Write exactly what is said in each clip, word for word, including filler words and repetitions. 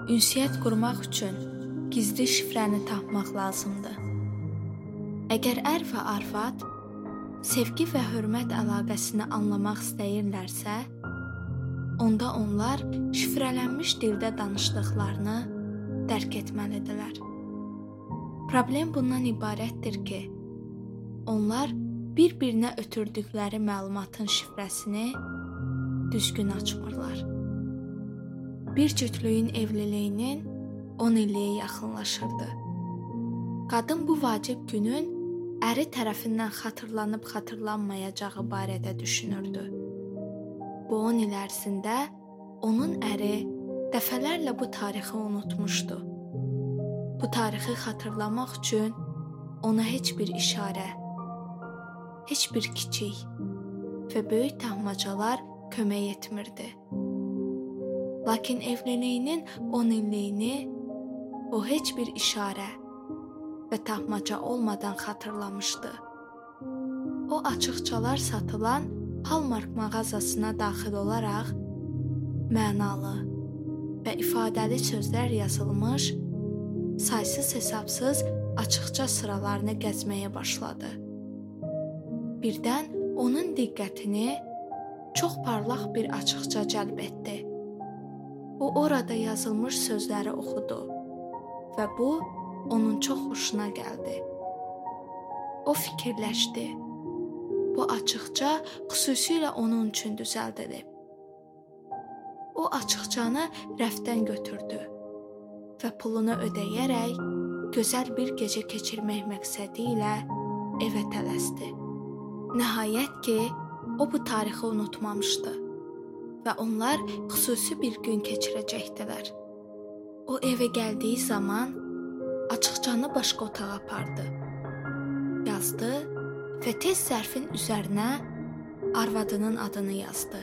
Ünsiyyət qurmaq üçün gizli şifrəni tapmaq lazımdır. Əgər ər və arvad sevgi və hörmət əlaqəsini anlamaq istəyirlərsə, onda onlar şifrələnmiş dildə danışdıqlarını dərk etməlidirlər. Problem bundan ibarətdir ki, onlar bir-birinə ötürdükləri məlumatın şifrəsini düzgün açmırlar. Bir cütlüyün evliliyinin on illiyi yaxınlaşırdı. Qadın bu vacib günün əri tərəfindən xatırlanıb xatırlanmayacağı barədə düşünürdü. Bu on il ərzində onun əri dəfələrlə bu tarixi unutmuşdu. Bu tarixi xatırlamaq üçün ona heç bir işarə, heç bir kiçik və böyük tahmacalar kömək etmirdi. Lakin evliliyinin on illiyini o heç bir işarə və tahmaca olmadan xatırlamışdı. O açıqçalar satılan Hallmark mağazasına daxil olaraq mənalı və ifadəli sözlər yazılmış saysız-hesabsız açıqça sıralarını gəzməyə başladı. Birdən onun diqqətini çox parlaq bir açıqça cəlb etdi. O orada yazılmış sözləri oxudu və bu onun çox xoşuna gəldi. O fikirləşdi. Bu açıqca xüsusilə onun üçün düzəldilib. O açıqcanı rəfdən götürdü və pulunu ödəyərək gözəl bir gecə keçirmək məqsədi ilə evə tələsdi. Nəhayət ki, o bu tarixi unutmamışdı və onlar xüsusi bir gün keçirəcəkdilər. O evə gəldiyi zaman açıqcanı başqa otağa apardı. Yazdı və tez zərfin üzərinə arvadının adını yazdı.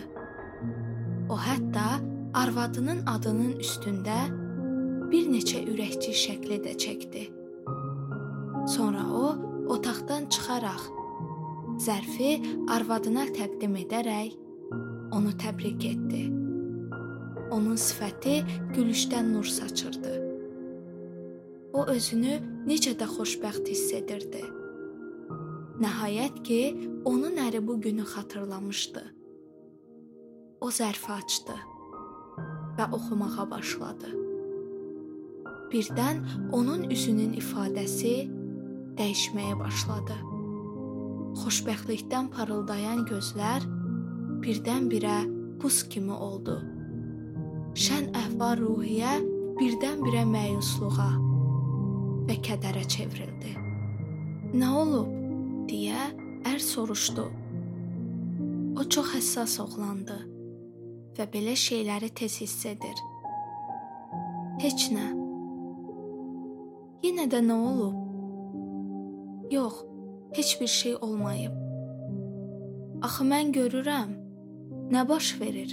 O hətta arvadının adının üstündə bir neçə ürəkçi şəkli də çəkdi. Sonra o otaqdan çıxaraq zərfi arvadına təqdim edərək onu təbrik etdi. Onun sifəti gülüşdən nur saçırdı. O özünü necə də xoşbəxt hiss edirdi. Nəhayət ki, onun əri bu günü xatırlamışdı. O zərfi açdı və oxumağa başladı. Birdən onun üzünün ifadəsi dəyişməyə başladı. Xoşbəxtlikdən parıldayan gözlər birdən-birə buz kimi oldu. Şən əhval-ruhiyyə birdən-birə məyusluğa və kədərə çevrildi. "Nə olub?" deyə ər soruşdu. O çox həssas oğlandı və belə şeyləri tez hiss edir. "Heç nə." "Yenə də nə olub?" "Yox, heç bir şey olmayıb." "Axı mən görürəm. Nə baş verir?"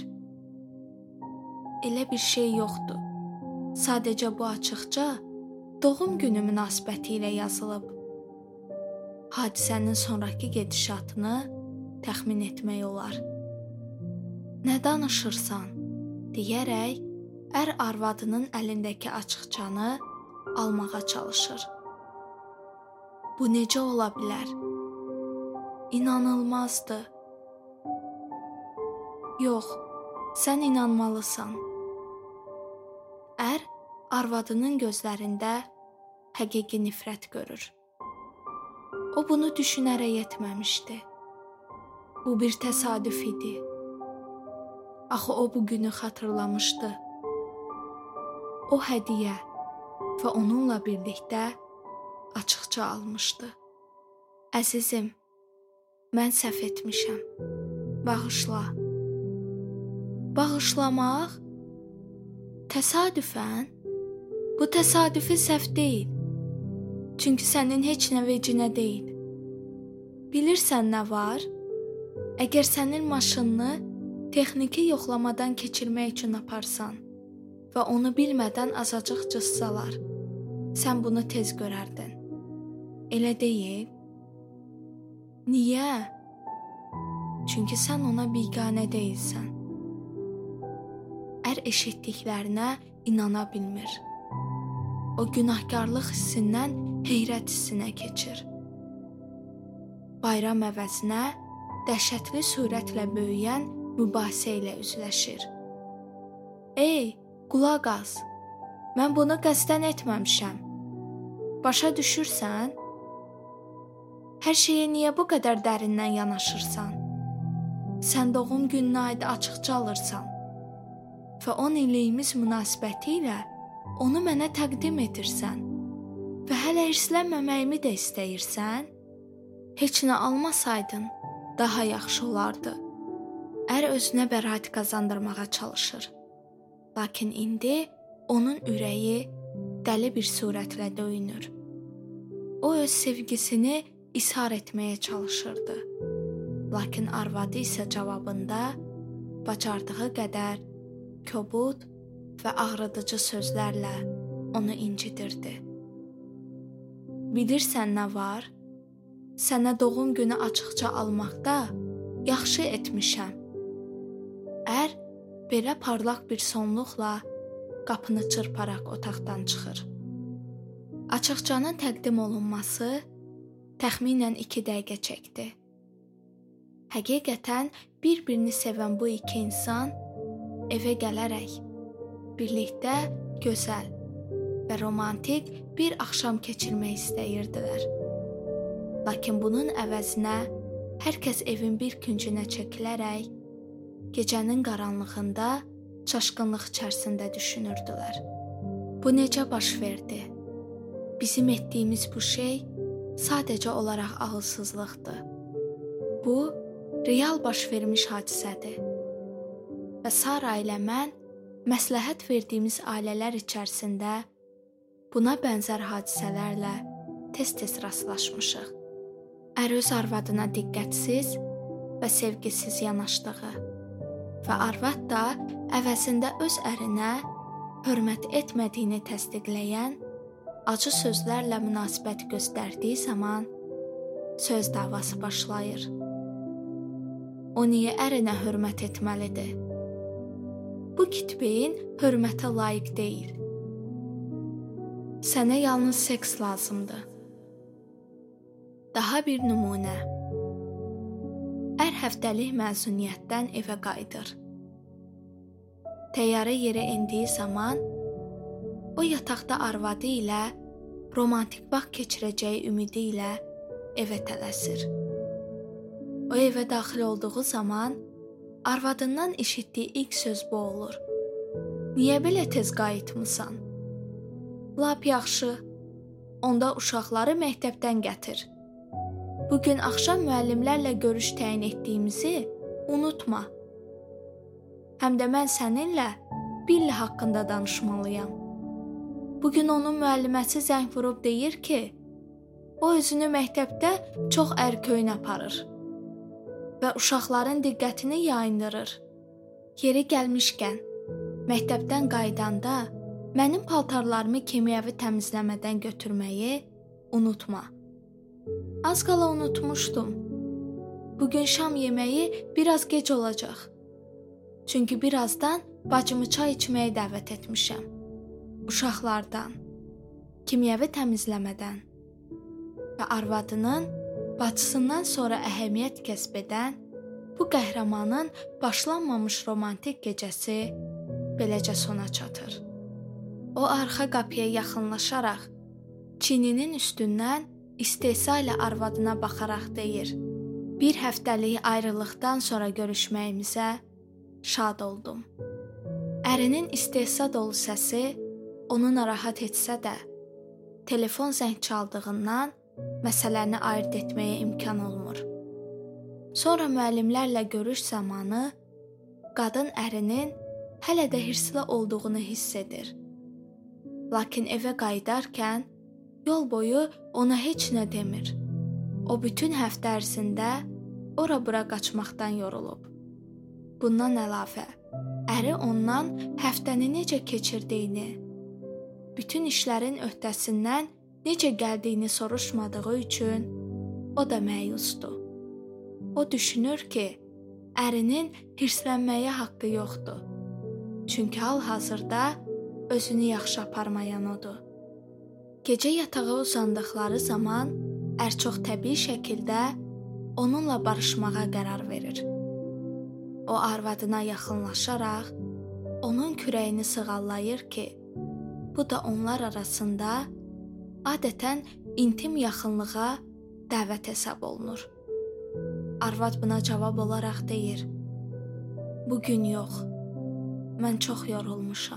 "Elə bir şey yoxdur. Sadəcə bu açıqca doğum günü münasibəti ilə yazılıb." Hadisənin sonrakı gedişatını təxmin etmək olar. "Nə danışırsan?" deyərək ər arvadının əlindəki açıqcanı almağa çalışır. "Bu necə ola bilər? İnanılmazdır." "Yox, sən inanmalısan." Ər arvadının gözlərində həqiqi nifrət görür. O bunu düşünərək etməmişdi. Bu bir təsadüf idi. Axı o bu günü xatırlamışdı. O hədiyyə və onunla birlikdə açıqca almışdı. "Əzizim, mən səhv etmişəm. Bağışla." Bağışlamaq? Təsadüfən? Bu təsadüfi səhv deyil. Çünki sənin heç nə vecinə deyil. Bilirsən nə var? Əgər sənin maşınını texniki yoxlamadan keçirmək üçün aparsan və onu bilmədən azacıq cızsalar, sən bunu tez görərdin. Elə deyil? Niyə? Çünki sən ona biganə deyilsən. Ər eşitdiklərinə inana bilmir. O günahkarlıq hissindən heyrət hissinə keçir. Bayram əvəzinə dəhşətli sürətlə böyüyən mübahisə ilə üzləşir. Ey, qulaq as, mən bunu qəsdən etməmişəm. Başa düşürsən? Hər şeyə niyə bu qədər dərindən yanaşırsan? Sən doğum gününə aid açıqca alırsan və on illiyimiz münasibəti ilə onu mənə təqdim edirsən və hələ hirslənməməyimi də istəyirsən? Heç nə almasaydın, daha yaxşı olardı. Ər özünə bəraət qazandırmağa çalışır. Lakin indi onun ürəyi dəli bir surətlə döyünür. O öz sevgisini ishar etməyə çalışırdı. Lakin arvadı isə cavabında bacardığı qədər kobud və ağrıdıcı sözlərlə onu incidirdi. Bilirsən nə var? Sənə doğum günü açıqca almaqda yaxşı etmişəm. Ər belə parlaq bir sonluqla qapını çırparaq otaqdan çıxır. Açıqcanın təqdim olunması təxminən iki dəqiqə çəkdi. Həqiqətən bir-birini sevən bu iki insan evə gələrək birlikdə gözəl və romantik bir axşam keçirmək istəyirdilər. Lakin bunun əvəzinə hər kəs evin bir küncünə çəkilərək gecənin qaranlığında çaşqınlıq içərisində düşünürdülər. Bu necə baş verdi? Bizim etdiyimiz bu şey sadəcə olaraq ağılsızlıqdır. Bu, real baş vermiş hadisədir. Və Sara ilə mən məsləhət verdiyimiz ailələr içərisində buna bənzər hadisələrlə tez-tez rastlaşmışıq. Ər öz arvadına diqqətsiz və sevgisiz yanaşdığı və arvad da əvəzində öz ərinə hörmət etmədiyini təsdiqləyən acı sözlərlə münasibət göstərdiyi zaman söz davası başlayır. O niyə ərinə hörmət etməlidir? Bu kitbeyin hörmətə layiq deyil. Sənə yalnız seks lazımdır. Daha bir nümunə. Ər həftəlik məzuniyyətdən evə qayıdır. Təyyarə yerə endiyi zaman o yataqda arvadı ilə romantik vaxt keçirəcəyi ümidi ilə evə tələsir. O evə daxil olduğu zaman arvadından eşitdiyi ilk söz bu olur. Niyə belə tez qayıtmısan? Lap yaxşı, onda uşaqları məktəbdən gətir. Bugün axşam müəllimlərlə görüş təyin etdiyimizi unutma. Həm də mən səninlə Billi haqqında danışmalıyam. Bugün onun müəlliməsi zəng vurub deyir ki, o özünü məktəbdə çox ərköyün aparır və uşaqların diqqətini yayındırır. Yeri gəlmişkən, məktəbdən qaydanda mənim paltarlarımı kimyəvi təmizləmədən götürməyi unutma. Az qala unutmuşdum. Bugün şam yeməyi biraz gec olacaq. Çünki birazdan bacımı çay içməyə dəvət etmişəm. Uşaqlardan, kimyəvi təmizləmədən və arvadının bacısından sonra əhəmiyyət kəsb edən bu qəhrəmanın başlanmamış romantik gecəsi beləcə sona çatır. O arxa qapıya yaxınlaşaraq çiyninin üstündən istehza ilə arvadına baxaraq deyir: Bir həftəlik ayrılıqdan sonra görüşməyimizə şad oldum. Ərinin istehza dolu səsi onu narahat etsə də, telefon zəng çaldığından məsələni ayırt etməyə imkan olmur. Sonra müəllimlərlə görüş zamanı qadın ərinin hələ də hirsli olduğunu hiss edir. Lakin evə qayıdarkən yol boyu ona heç nə demir. O bütün həftə ərzində ora-bura qaçmaqdan yorulub. Bundan əlavə, əri ondan həftəni necə keçirdiyini, bütün işlərin öhdəsindən necə gəldiyini soruşmadığı üçün o da məyusdur. O düşünür ki, ərinin hirslənməyə haqqı yoxdur. Çünki hal-hazırda özünü yaxşı aparmayan odur. Gecə yatağa uzandıqları zaman ər çox təbii şəkildə onunla barışmağa qərar verir. O arvadına yaxınlaşaraq onun kürəyini sığallayır ki, bu da onlar arasında adətən intim yaxınlığa dəvət hesab olunur. Arvad buna cavab olaraq deyir: "Bugün yox, mən çox yorulmuşam."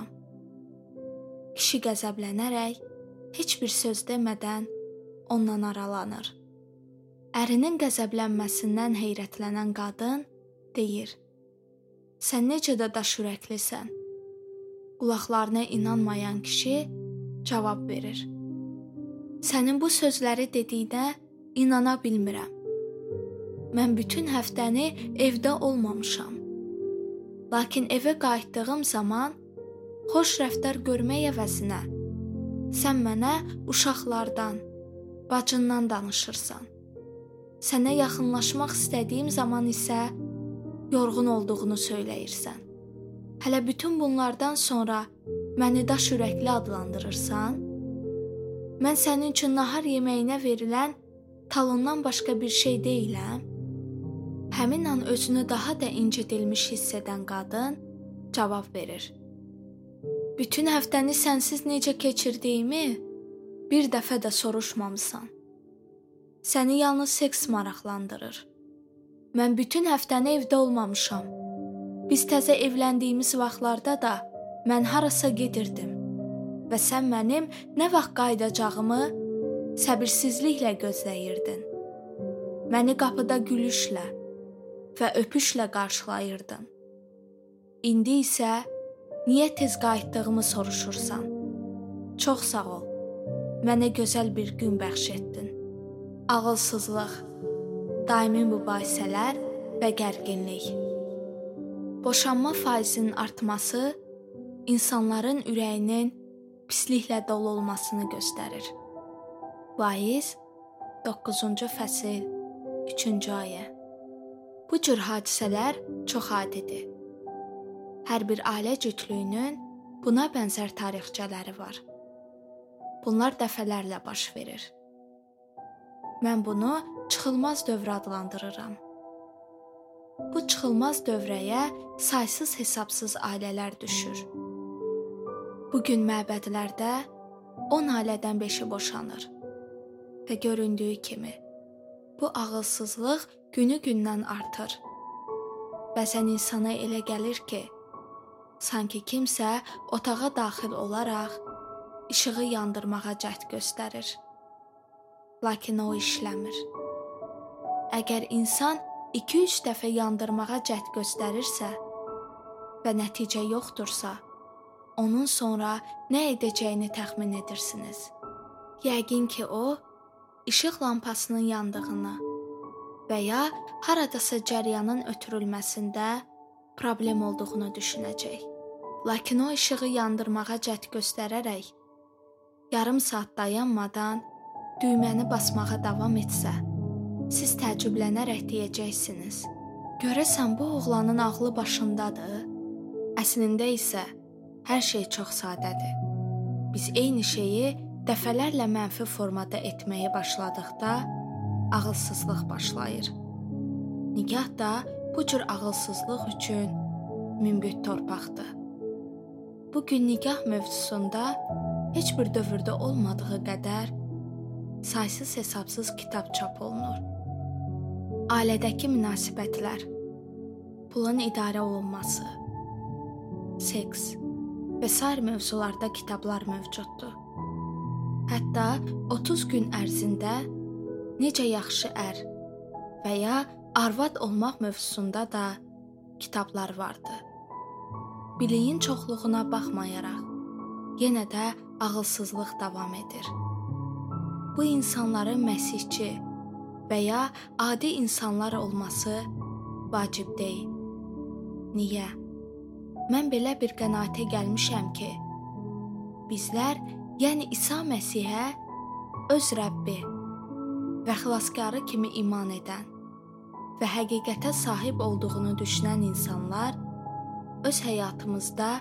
Kişi qəzəblənərək heç bir söz demədən ondan aralanır. Ərinin qəzəblənməsindən heyrətlənən qadın deyir: "Sən necə də daş ürəklisən?" Qulaqlarına inanmayan kişi cavab verir: "Sənin bu sözləri dediyinə inana bilmirəm. Mən bütün həftəni evdə olmamışam. Lakin evə qayıtdığım zaman xoş rəftar görmək əvəzinə sən mənə uşaqlardan, bacından danışırsan. Sənə yaxınlaşmaq istədiyim zaman isə yorğun olduğunu söyləyirsən. Hələ bütün bunlardan sonra məni daş ürəkli adlandırırsan? Mən sənin üçün nahar yeməyinə verilən talondan başqa bir şey deyiləm." Həmin an özünü daha da incidilmiş hiss edən qadın cavab verir: "Bütün həftəni sənsiz necə keçirdiyimi bir dəfə də soruşmamısan. Səni yalnız seks maraqlandırır. Mən bütün həftəni evdə olmamışam. Biz təzə evləndiyimiz vaxtlarda da mən harasa gedirdim və sən mənim nə vaxt qayıdacağımı səbirsizliklə gözləyirdin. Məni qapıda gülüşlə və öpüşlə qarşılayırdın. İndi isə niyə tez qayıtdığımı soruşursan? Çox sağ ol. Mənə gözəl bir gün bəxş etdin." Ağılsızlıq, daimi mübahisələr və gərginlik. Boşanma faizinin artması insanların ürəyinin pisliklə dolu olmasını göstərir. Vaiz doqquzuncu fəsil üçüncü ayə. Bu cür hadisələr çox adidir. Hər bir ailə cütlüyünün buna bənzər tarixçələri var. Bunlar dəfələrlə baş verir. Mən bunu çıxılmaz dövr adlandırıram. Bu çıxılmaz dövrəyə saysız hesabsız ailələr düşür. Bugün məbədlərdə on ailədən beşi boşanır. Və göründüyü kimi bu ağılsızlıq günü-gündən artır. Bəzən insana elə gəlir ki, sanki kimsə otağa daxil olaraq işığı yandırmağa cəhd göstərir. Lakin o işləmir. Əgər insan iki-üç dəfə yandırmağa cəhd göstərirsə və nəticə yoxdursa, onun sonra nə edəcəyini təxmin edirsiniz. Yəqin ki, o işıq lampasının yandığını və ya haradasa cəryanın ötürülməsində problem olduğunu düşünəcək. Lakin o işığı yandırmağa cəhd göstərərək yarım saat dayanmadan düyməni basmağa davam etsə, siz təəccüblənərək deyəcəksiniz: "Görəsən bu oğlanın ağlı başındadır?" Əslində isə hər şey çox sadədir. Biz eyni şeyi dəfələrlə mənfi formada etməyə başladıqda ağılsızlıq başlayır. Nigah da bu cür ağılsızlıq üçün münbit torpaqdır. Bugün nigah mövzusunda heç bir dövrdə olmadığı qədər saysız hesabsız kitab çap olunur. Ailədəki münasibətlər, pulun idarə olunması, seks və sair mövzularda kitablar mövcuddur. Hətta otuz gün ərzində necə yaxşı ər və ya arvad olmaq mövzusunda da kitablar vardı. Biliyin çoxluğuna baxmayaraq, yenə də ağılsızlıq davam edir. Bu insanların məsihçi və ya adi insanlar olması vacib deyil. Niyə? Mən belə bir qənaətə gəlmişəm ki, bizlər, yəni İsa Məsihə öz Rəbbi və xilaskarı kimi iman edən və həqiqətə sahib olduğunu düşünən insanlar öz həyatımızda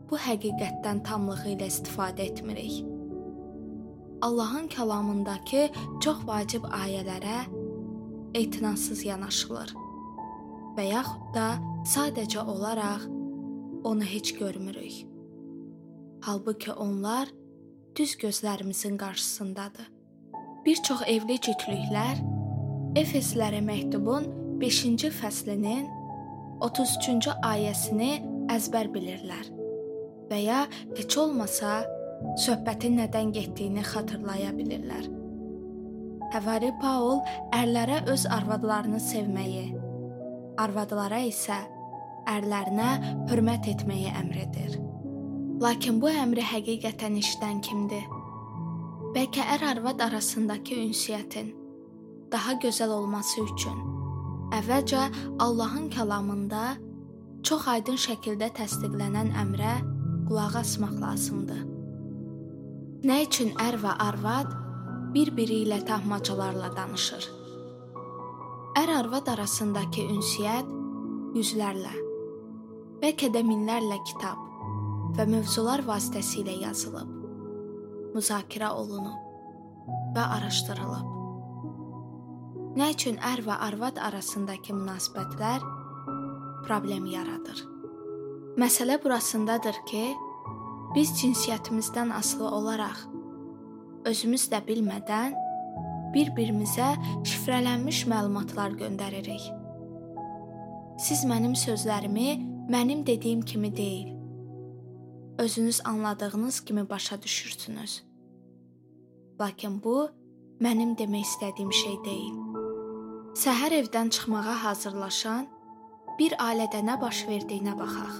bu həqiqətdən tamlığı ilə istifadə etmirik. Allahın kəlamındakı çox vacib ayələrə etinasız yanaşılır və yaxud da sadəcə olaraq onu heç görmürük. Halbuki onlar düz gözlərimizin qarşısındadır. Bir çox evli cütlüklər Efeslərə məktubun beşinci fəslinin otuz üçüncü ayəsini əzbər bilirlər və ya heç olmasa söhbətin nədən getdiyini xatırlaya bilirlər. Həvari Paul ərlərə öz arvadlarını sevməyi, arvadlara isə ərlərinə hörmət etməyi əmr edir. Lakin bu əmri həqiqətən işləyən kimdir? Bəlkə ər-arvad arasındakı ünsiyyətin daha gözəl olması üçün əvvəlcə Allahın kəlamında çox aydın şəkildə təsdiqlənən əmrə qulaq asmaq lazımdır. Nə üçün ər və arvad bir-biri ilə tahmacalarla danışır? Ər-arvad arasındakı ünsiyyət yüzlərlə, bəlkə də minlərlə kitab və mövzular vasitəsilə yazılıb, müzakirə olunub və araşdırılıb. Nə üçün ər və arvad arasındakı münasibətlər problem yaradır? Məsələ burasındadır ki, biz cinsiyyətimizdən asılı olaraq özümüz də bilmədən bir-birimizə şifrələnmiş məlumatlar göndəririk. Siz mənim sözlərimi mənim dediyim kimi deyil, özünüz anladığınız kimi başa düşürsünüz. Lakin bu, mənim demək istədiyim şey deyil. Səhər evdən çıxmağa hazırlaşan bir ailədə nə baş verdiyinə baxaq.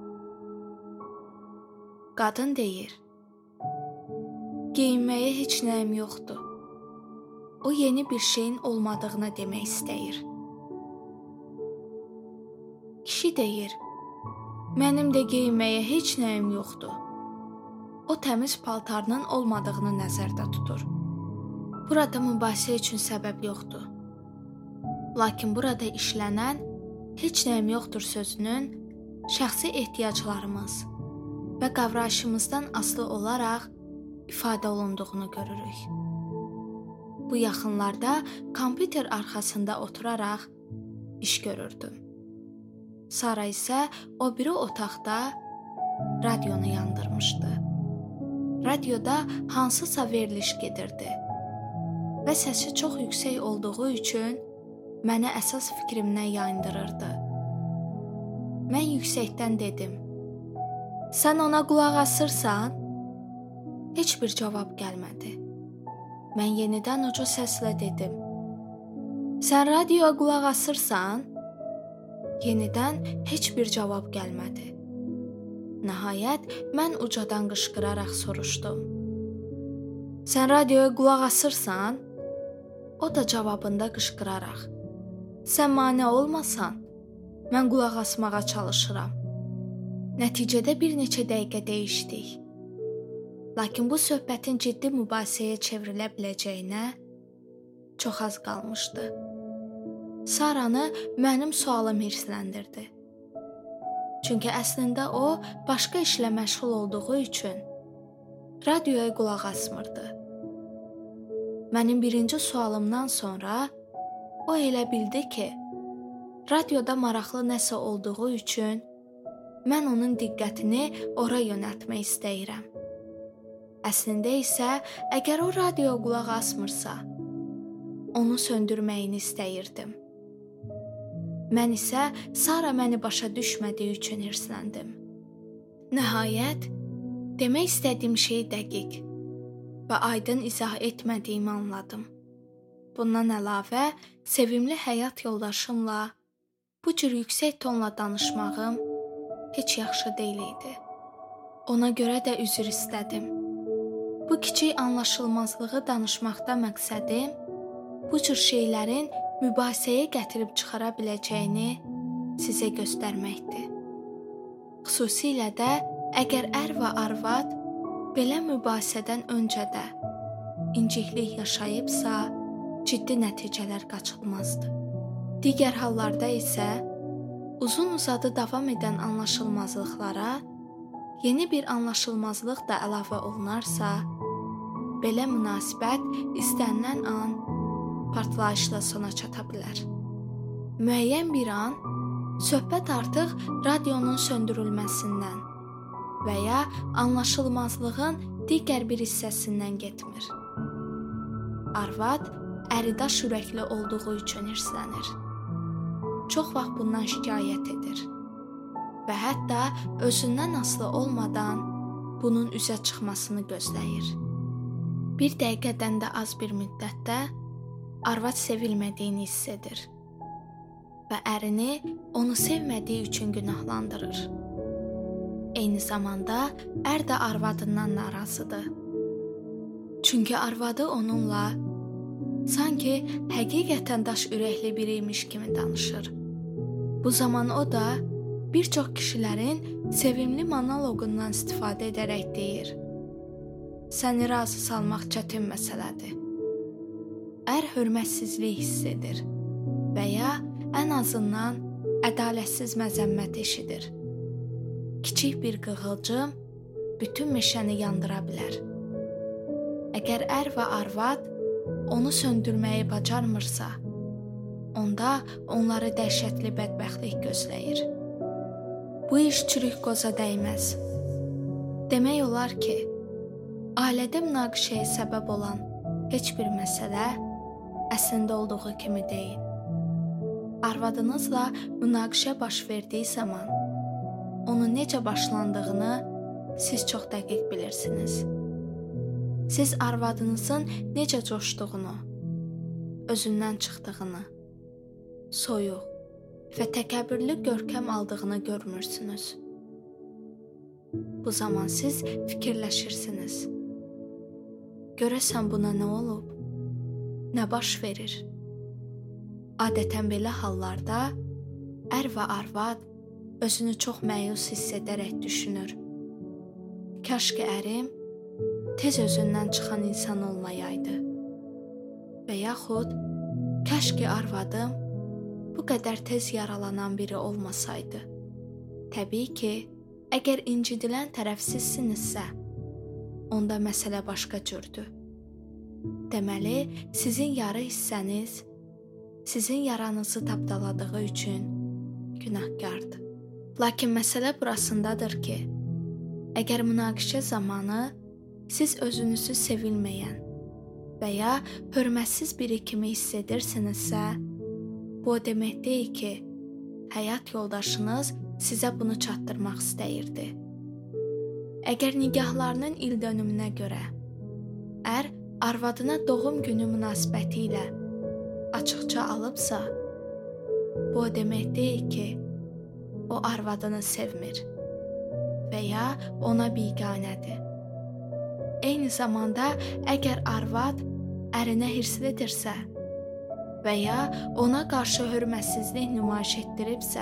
Qadın deyir, geyinməyə heç nəyim yoxdur. O yeni bir şeyin olmadığını demək istəyir. Kişi deyir, mənim də geyinməyə heç nəyim yoxdur. O təmiz paltarının olmadığını nəzərdə tutur. Burada mübahisə üçün səbəb yoxdur. Lakin burada işlənən heç nəyim yoxdur sözünün şəxsi ehtiyaclarımız və qavrayışımızdan asılı olaraq ifadə olunduğunu görürük. Bu yaxınlarda kompüter arxasında oturaraq iş görürdüm. Sara isə o biri otaqda radionu yandırmışdı. Radioda hansısa veriliş gedirdi və səsi çox yüksək olduğu üçün mənə əsas fikrimdən yayındırırdı. Mən yüksəkdən dedim, sən ona qulaq asırsan? Heç bir cavab gəlmədi. Mən yenidən uca səslə dedim, sən radioya qulaq asırsan? Yenidən heç bir cavab gəlmədi. Nəhayət, mən ucadan qışqıraraq soruşdum. Sən radioya qulaq asırsan? O da cavabında qışqıraraq. Sən mane olmasan, mən qulaq asmağa çalışıram. Nəticədə bir neçə dəqiqə dəyişdik. Lakin bu söhbətin ciddi mübahisəyə çevrilə biləcəyinə çox az qalmışdı. Saranı mənim sualım hirsləndirdi. Çünki əslində o, başqa işlə məşğul olduğu üçün radioya qulaq asmırdı. Mənim birinci sualımdan sonra o elə bildi ki, radioda maraqlı nəsə olduğu üçün mən onun diqqətini ora yönəltmək istəyirəm. Əslində isə, əgər o radioya qulaq asmırsa, onu söndürməyini istəyirdim. Mən isə Sara məni başa düşmədiyi üçün hirsləndim. Nəhayət, demək istədiyim şeyi dəqiq və aydın izah etmədiyimi anladım. Bundan əlavə, sevimli həyat yoldaşımla bu cür yüksək tonla danışmağım heç yaxşı deyil idi. Ona görə də üzr istədim. Bu kiçik anlaşılmazlığı danışmaqda məqsədim bu cür şeylərin mübahisəyə gətirib çıxara biləcəyini sizə göstərməkdir. Xüsusilə də əgər ər və arvad belə mübahisədən öncə də inciklik yaşayıbsa, ciddi nəticələr qaçılmazdır. Digər hallarda isə uzun-uzadı davam edən anlaşılmazlıqlara yeni bir anlaşılmazlıq da əlavə olunarsa, belə münasibət istənilən an partlayışla sona çata bilər. Müəyyən bir an söhbət artıq radionun söndürülməsindən və ya anlaşılmazlığın digər bir hissəsindən getmir. Arvad əridaş ürəkli olduğu üçün hirslənir. Çox vaxt bundan şikayət edir və hətta özündən asılı olmadan bunun üzə çıxmasını gözləyir. Bir dəqiqədən də az bir müddətdə arvad sevilmədiyini hiss edir və ərini onu sevmədiyi üçün günahlandırır. Eyni zamanda ər də arvadından narazıdır. Çünki arvadı onunla sanki həqiqətən daş ürəkli biriymiş kimi danışır. Bu zaman o da bir çox kişilərin sevimli monoloqundan istifadə edərək deyir: "Səni razı salmaq çətin məsələdir." Ər hörmətsizlik hiss edir və ya ən azından ədalətsiz məzəmmət eşidir. Kiçik bir qığılcım bütün meşəni yandıra bilər. Əgər ər və arvad onu söndürməyi bacarmırsa, onda onları dəhşətli bədbəxtlik gözləyir. Bu iş çürük qoza dəyməz. Demək olar ki, ailədə münaqişəyə səbəb olan heç bir məsələ əslində olduğu kimi deyil. Arvadınızla münaqişə baş verdiyi zaman onun necə başlandığını siz çox dəqiq bilirsiniz. Siz arvadınızın necə coşduğunu, özündən çıxdığını, soyuq və təkəbbürlü görkəm aldığını görmürsünüz. Bu zaman siz fikirləşirsiniz: görəsən buna nə olub? Nə baş verir? Adətən belə hallarda ər və arvad özünü çox məyus hiss edərək düşünür: kaş ki ərim tez özündən çıxan insan olmayaydı. Və yaxud kaş ki arvadım bu qədər tez yaralanan biri olmasaydı. Təbii ki, əgər incidilən tərəf sizsinizsə, onda məsələ başqa cürdür. Deməli, sizin yarı hissəniz sizin yaranızı tapdaladığı üçün günahkardır. Lakin məsələ burasındadır ki, əgər münaqişə zamanı siz özünüzü sevilməyən və ya hörmətsiz biri kimi hiss edirsinizsə, bu o demək deyil ki, həyat yoldaşınız sizə bunu çatdırmaq istəyirdi. Əgər nigahlarının ildönümünə görə ər arvadına doğum günü münasibəti ilə açıqca alıbsa, bu o demək deyil ki, o arvadını sevmir və ya ona biganədir. Eyni zamanda əgər arvad ərinə hirslidirsə və ya ona qarşı hörmətsizlik nümayiş etdiribsə,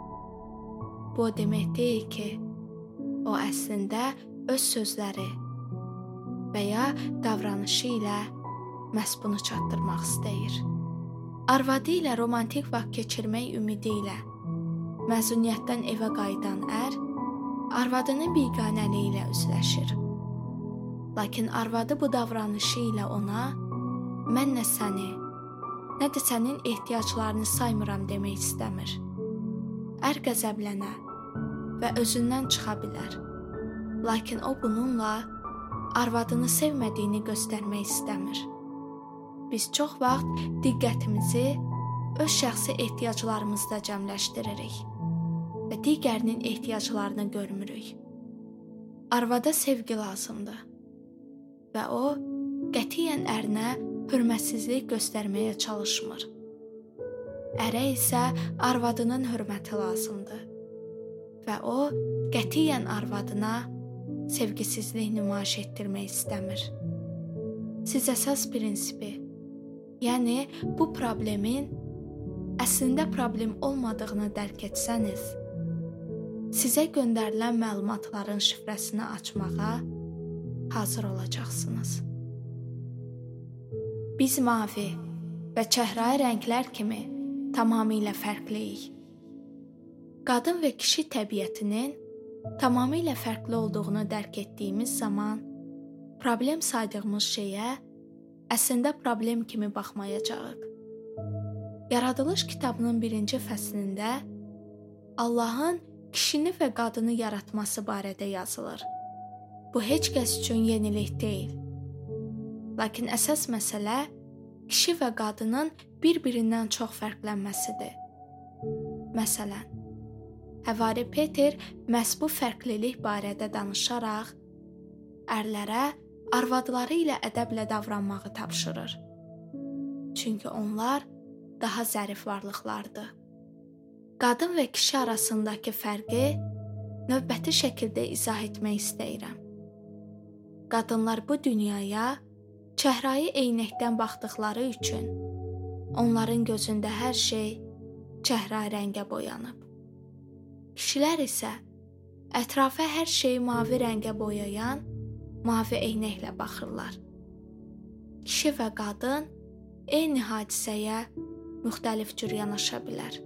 bu o demək deyil ki, o əslində öz sözləri və ya davranışı ilə məhz bunu çatdırmaq istəyir. Arvadı ilə romantik vaxt keçirmək ümidi ilə məzuniyyətdən evə qayıdan ər arvadının biganəliyi ilə üzləşir. Lakin arvadı bu davranışı ilə ona mən nə səni, nə də sənin ehtiyaclarını saymıram demək istəmir. Ər qəzəblənə və özündən çıxa bilər. Lakin o bununla arvadını sevmədiyini göstərmək istəmir. Biz çox vaxt diqqətimizi öz şəxsi ehtiyaclarımızda cəmləşdiririk və digərinin ehtiyaclarını görmürük. Arvada sevgi lazımdır və o qətiyyən ərinə hörmətsizlik göstərməyə çalışmır. Ərə isə arvadının hörməti lazımdır və o qətiyyən arvadına sevgisizlik nümayiş etdirmək istəmir. Siz əsas prinsipi, yəni bu problemin əslində problem olmadığını dərk etsəniz, sizə göndərilən məlumatların şifrəsini açmağa hazır olacaqsınız. Biz mavi və çəhrayı rənglər kimi tamamilə fərqliyik. Qadın və kişi təbiətinin tamamilə fərqli olduğunu dərk etdiyimiz zaman problem saydığımız şeyə əslində problem kimi baxmayacağıq. Yaradılış kitabının birinci fəslində Allahın kişini və qadını yaratması barədə yazılır. Bu heç kəs üçün yenilik deyil. Lakin əsas məsələ kişi və qadının bir-birindən çox fərqlənməsidir. Məsələn, Həvari Peter məhz bu fərqlilik barədə danışaraq ərlərə arvadları ilə ədəblə davranmağı tapşırır. Çünki onlar daha zərif varlıqlardır. Qadın və kişi arasındakı fərqi növbəti şəkildə izah etmək istəyirəm. Qadınlar bu dünyaya çəhrayı eynəkdən baxdıqları üçün onların gözündə hər şey çəhrayı rəngə boyanıb. Kişilər isə ətrafa hər şeyi mavi rəngə boyayan mavi eynəklə baxırlar. Kişi və qadın eyni hadisəyə müxtəlif cür yanaşa bilər.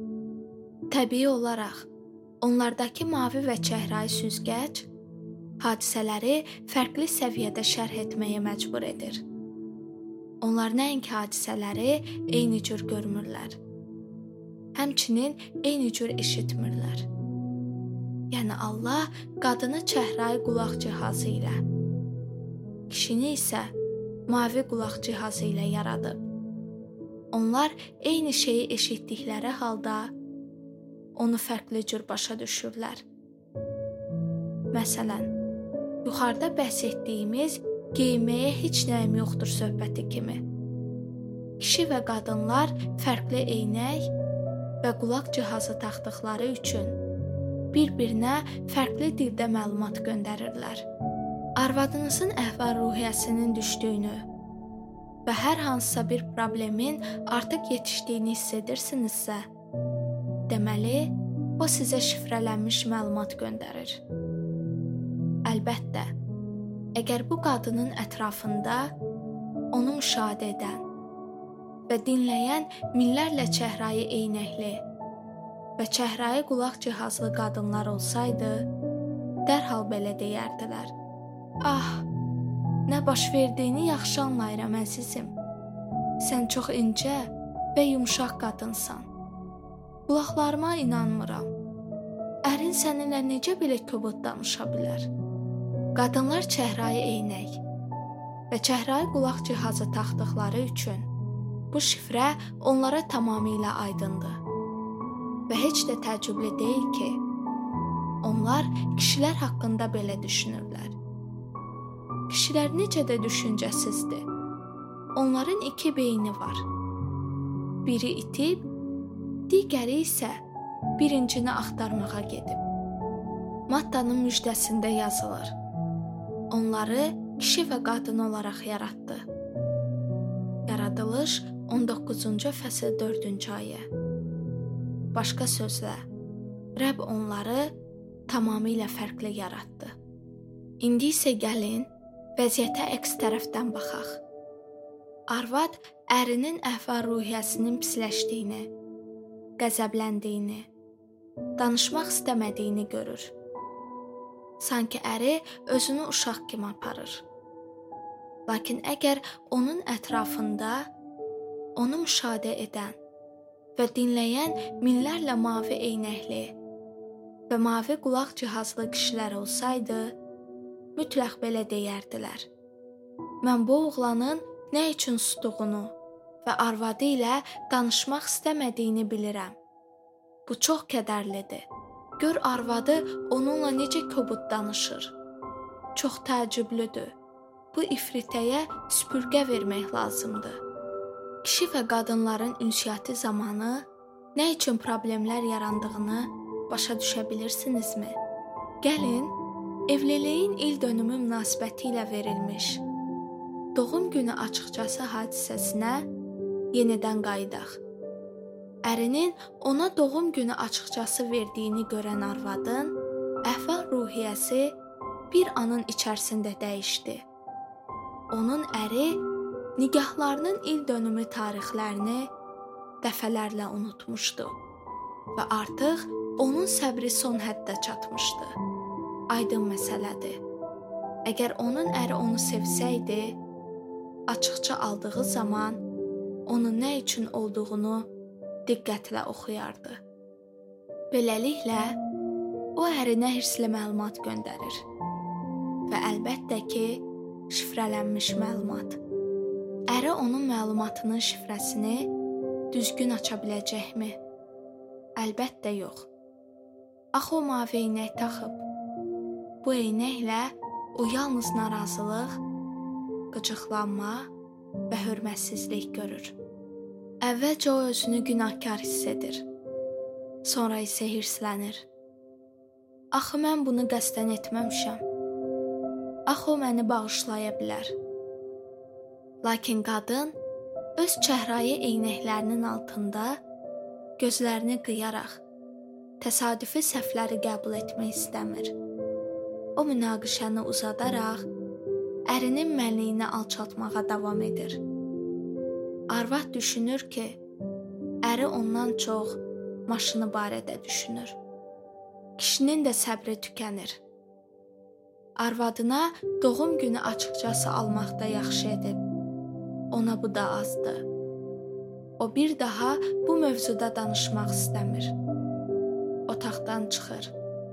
Təbii olaraq onlardakı mavi və çəhrayı süzgəc hadisələri fərqli səviyyədə şərh etməyə məcbur edir. Onlar nəinki hadisələri eyni cür görmürlər. Həmçinin eyni cür eşitmirlər. Yəni Allah qadını çəhrayı qulaq cihazı ilə, kişini isə mavi qulaq cihazı ilə yaradıb. Onlar eyni şeyi eşitdikləri halda onu fərqli cür başa düşürlər. Məsələn, yuxarıda bəhs etdiyimiz geyinməyə heç nəyim yoxdur söhbəti kimi. Kişi və qadınlar fərqli eynək və qulaq cihazı taxdıqları üçün bir-birinə fərqli dildə məlumat göndərirlər. Arvadınızın əhval-ruhiyyəsinin düşdüyünü və hər hansısa bir problemin artıq yetişdiyini hiss edirsinizsə, deməli, o sizə şifrələnmiş məlumat göndərir. Əlbəttə, əgər bu qadının ətrafında onu müşahidə edən və dinləyən minlərlə çəhrayı eynəkli və çəhrayı qulaq cihazlı qadınlar olsaydı, dərhal belə deyərdilər. Ah, nə baş verdiyini yaxşı anlayıram əzizim. Sən çox incə və yumşaq qadınsan. Qulaqlarıma inanmıram. Ərin səninlə necə belə kobud danışa bilər? Qadınlar çəhrayı eynək və çəhrayı qulaq cihazı taxdıqları üçün bu şifrə onlara tamamilə aydındır. Və heç də təəccüblü deyil ki, onlar kişilər haqqında belə düşünürlər. Kişilər necə də düşüncəsizdir. Onların iki beyni var. Biri itib, digəri isə birincini axtarmağa gedib. Mattanın müjdəsində yazılır. Onları kişi və qadın olaraq yaratdı. Yaradılış on doqquzuncu fəsil dördüncü ayə. Başqa sözlə, Rəbb onları tamamilə fərqli yaratdı. İndi isə gəlin, vəziyyətə əks tərəfdən baxaq. Arvad ərinin əhval-ruhiyyəsinin pisləşdiyini, qəzəbləndiyini, danışmaq istəmədiyini görür. Sanki əri özünü uşaq kimi aparır. Lakin əgər onun ətrafında onu müşahidə edən və dinləyən minlərlə mavi eynəkli və mavi qulaq cihazlı kişilər olsaydı, mütləq belə deyərdilər. Mən bu oğlanın nə üçün sustuğunu və arvadı ilə danışmaq istəmədiyini bilirəm. Bu çox kədərlidir. Gör arvadı onunla necə kobud danışır. Çox təəccüblüdür. Bu ifritəyə süpürgə vermək lazımdır. Kişi və qadınların ünsiyyəti zamanı nə üçün problemlər yarandığını başa düşə bilirsinizmi? Gəlin, evliliyin il dönümü münasibəti ilə verilmiş doğum günü açıqcası hadisəsinə yenidən qayıdaq. Ərinin ona doğum günü açıqcası verdiyini görən arvadın əhval-ruhiyyəsi bir anın içərisində dəyişdi. Onun əri nigahlarının il dönümü tarixlərini dəfələrlə unutmuşdu. və artıq onun səbri son həddə çatmışdı. Aydın məsələdir. Əgər onun əri onu sevsəydi, açıqca aldığı zaman onun nə üçün olduğunu diqqətlə oxuyardı. Beləliklə, o ərinə hirsli məlumat göndərir və əlbəttə ki, şifrələnmiş məlumat. Əri onun məlumatının şifrəsini düzgün aça biləcəkmi? Əlbəttə yox. Axı o mavi eynək taxıb. Bu eynəklə o yalnız narazılıq, qıcıqlanma və hörmətsizlik görür. Əvvəlcə o özünü günahkar hiss edir. Sonra isə hirslənir. Axı mən bunu qəsdən etməmişəm. Axı o məni bağışlaya bilər. Lakin qadın öz çəhrayı eynəklərinin altında gözlərini qıyaraq təsadüfi səhvləri qəbul etmək istəmir. O münaqişəni uzadaraq ərinin mənliyini alçaltmağa davam edir. Arvad düşünür ki, əri ondan çox maşını barədə düşünür. Kişinin də səbri tükənir. Arvadına doğum günü açıqcası almaqda yaxşı edib. Ona bu da azdır. O bir daha bu mövzuda danışmaq istəmir. Otaqdan çıxır.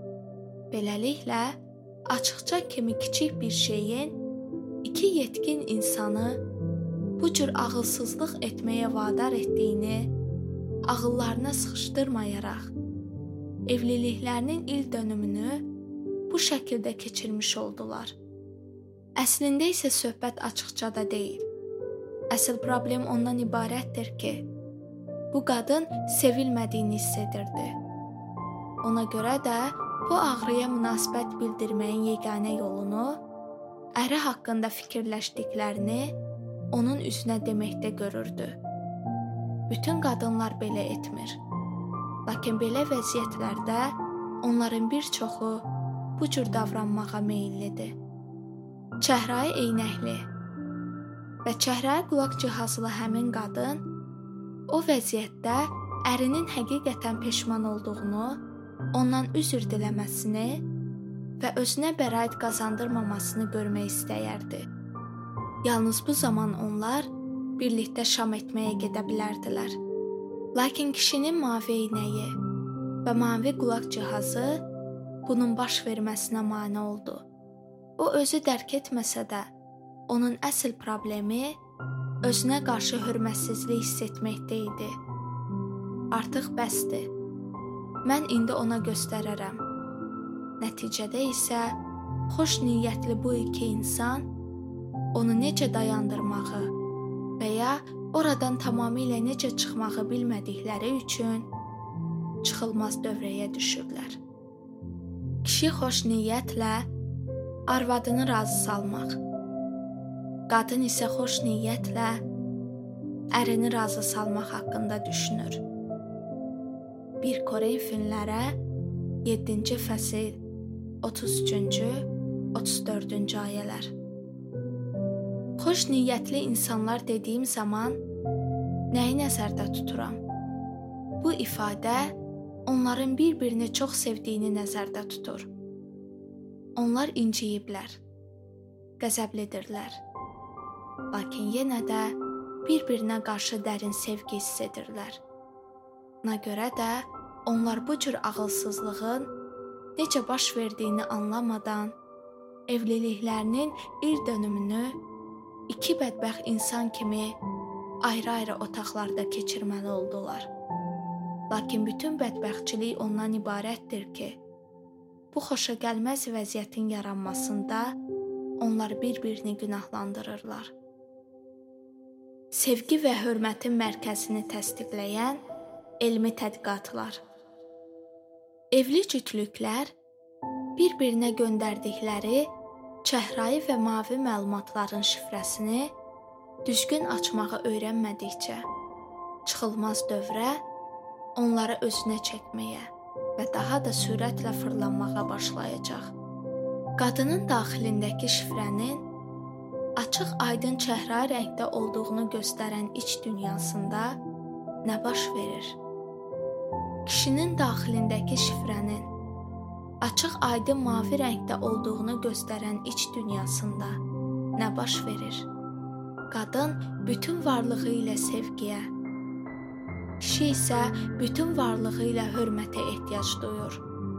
Beləliklə, açıqca kimi kiçik bir şeyin iki yetkin insanı bu cür ağılsızlıq etməyə vadar etdiyini ağıllarına sıxışdırmayaraq, evliliklərinin il dönümünü bu şəkildə keçirmiş oldular. Əslində isə söhbət açıqca da deyil. Əsl problem ondan ibarətdir ki, bu qadın sevilmədiyini hiss edirdi. Ona görə də bu ağrıya münasibət bildirməyin yeganə yolunu əri haqqında fikirləşdiklərini onun üzünə deməkdə görürdü. Bütün qadınlar belə etmir. Lakin belə vəziyyətlərdə onların bir çoxu bu cür davranmağa meyillidir. Çəhrayı eynəkli və çəhrayı qulaq cihazlı həmin qadın o vəziyyətdə ərinin həqiqətən peşman olduğunu, ondan üzr diləməsini və özünə bəraət qazandırmamasını görmək istəyərdi. Yalnız bu zaman onlar birlikdə şam etməyə gedə bilərdilər. Lakin kişinin mavi eynəyi və mavi qulaq cihazı bunun baş verməsinə mane oldu. O özü dərk etməsə də, onun əsl problemi özünə qarşı hörmətsizlik hiss etməkdə idi. Artıq bəsdir. Mən indi ona göstərərəm. Nəticədə isə xoş niyyətli bu iki insan onu necə dayandırmağı və ya oradan tamamilə necə çıxmağı bilmədikləri üçün çıxılmaz dövrəyə düşürlər. Kişi xoş niyyətlə arvadını razı salmaq, qadın isə xoş niyyətlə ərini razı salmaq haqqında düşünür. Bir Korey filmlərə yeddinci fəsil otuz üçüncü otuz dördüncü ayələr. Xoş niyyətli insanlar dediyim zaman nəyi nəzərdə tuturam? Bu ifadə onların bir-birini çox sevdiyini nəzərdə tutur. Onlar inciyiblər, qəzəblidirlər. Lakin yenə də bir-birinə qarşı dərin sevgi hiss edirlər. Buna görə də onlar bu cür ağılsızlığın necə baş verdiyini anlamadan evliliklərinin il dönümünü iki bədbəxt insan kimi ayrı-ayrı otaqlarda keçirməli oldular. Lakin bütün bədbəxtçilik ondan ibarətdir ki, bu xoşagəlməz vəziyyətin yaranmasında onlar bir-birini günahlandırırlar. Sevgi və hörmətin mərkəzini təsdiqləyən elmi tədqiqatlar. Evli cütlüklər bir-birinə göndərdikləri çəhrayı və mavi məlumatların şifrəsini düzgün açmağı öyrənmədikcə, çıxılmaz dövrə onları özünə çəkməyə və daha da sürətlə fırlanmağa başlayacaq. Qadının daxilindəki şifrənin açıq aydın çəhrayı rəngdə olduğunu göstərən iç dünyasında nə baş verir? kişinin daxilindəki şifrənin açıq-aydın mavi rəngdə olduğunu göstərən iç dünyasında nə baş verir? Qadın bütün varlığı ilə sevgiyə, kişi isə bütün varlığı ilə hörmətə ehtiyac duyur.